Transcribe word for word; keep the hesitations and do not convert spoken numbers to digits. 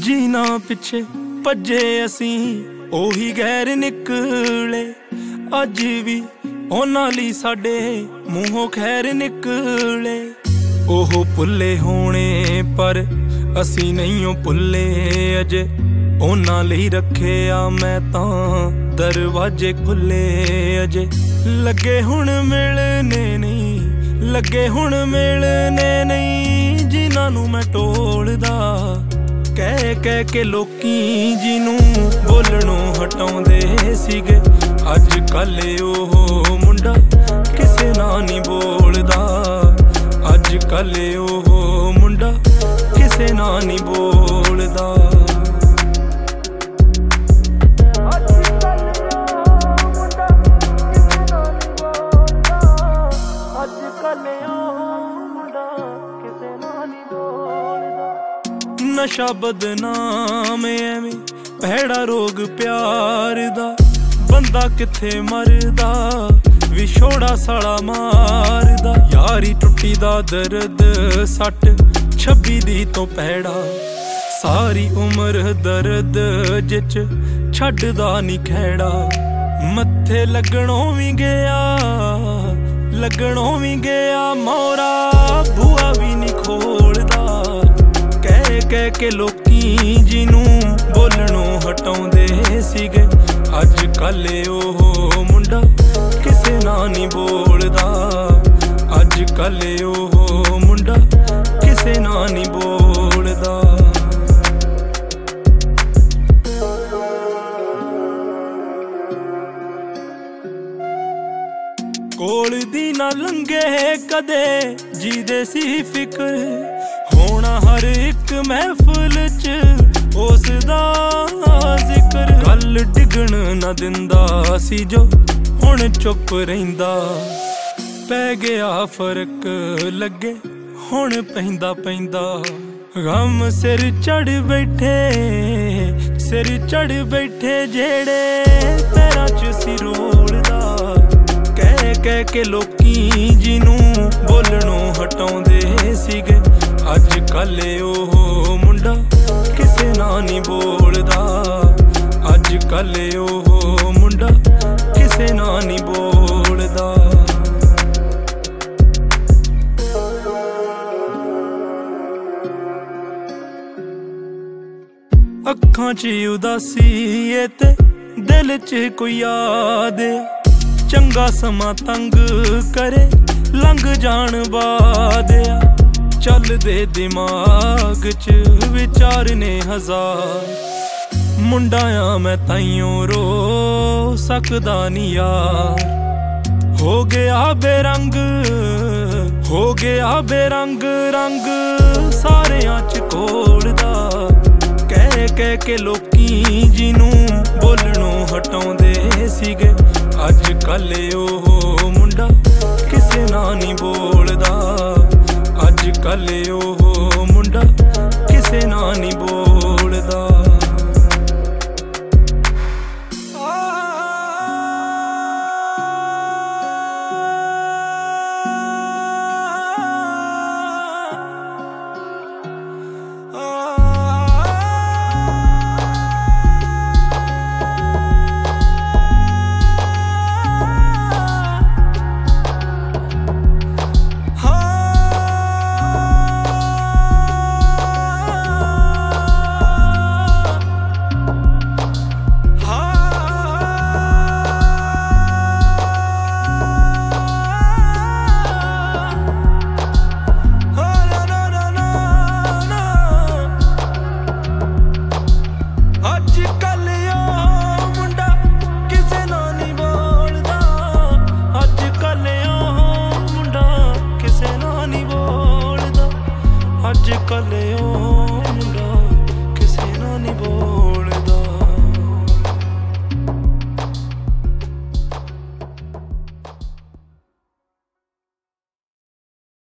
जीना पिछे भजे असी ओही गैर निकले अज भी उन्हां लई साडे मूहों खैर निकले। ओह भुल्ले होने पर असी नहीं भुल्ले अजे उन्हां लई रखे आ मैं तां दरवाजे खुले अजे। लगे हुण मिलने नहीं लगे हुण मिलने नहीं जिन्हां नूं मैं टोलदा कह कह के लोकी जिनू बोलणों हटाउंदे सीगे। अज कल ओह मुंडा किसे नाल नहीं बोलदा अज कल ओह मुंडा किसे नाल नहीं बोलदा। नशा बदनाम एवें भैड़ा रोग प्यार दा बंदा किथे मरदा विछोड़ा साला मारदा। यारी टुटी दा दर्द सट छब्बी दी तो पैड़ा सारी उम्र दर्द जिच छड्डदा नी खैड़ा। मत्थे लगणों भी गया लगणों भी गया मोरा बुआ भी नी खोलदा कह कह के लोकी जिनू बोलणों हटाउंदे सीगे। अज कल ओह मुंडा किसे नाल नहीं बोलदा अज कल ओह मुंडा किसे नाल नहीं बोलदा। कोल दी ना लंघे कदे जीदे सी फिक्र होना हर एक महफिल च उस दा जिक्र। गल डिगण ना दिंदा सी जो हुण चुप रहिंदा पै गया फर्क लगे हुण पैंदा पैंदा। गम सिर चढ़ बैठे सिर चढ़ बैठे जेड़े पैरां च सिरोलदा कह कह के लोकी जिनू बोलणों हटाउंदे सीगे। अज कल ओह मुंडा किसे नाल नहीं बोलदा अज कल ओह मुंडा किसे नाल नहीं बोलदा। अखां च उदासी ए ते दिल च कोई याद चंगा समा तंग करे लंघ जान बाद। चल दे दिमाग च विचार ने हजार मुंडाया मैं ताइयों रो सकदा नी यार। हो गया बेरंग हो गया बेरंग रंग सारेयां च कोलदा कह कह के लोकी जिनू बोलणों हटाउंदे सीगे। अज कल ओह मुंडा किसे नाल नहीं बोलदा अज कल ओह मुंडा किसे नाल नहीं बोलदा। अज कल ओ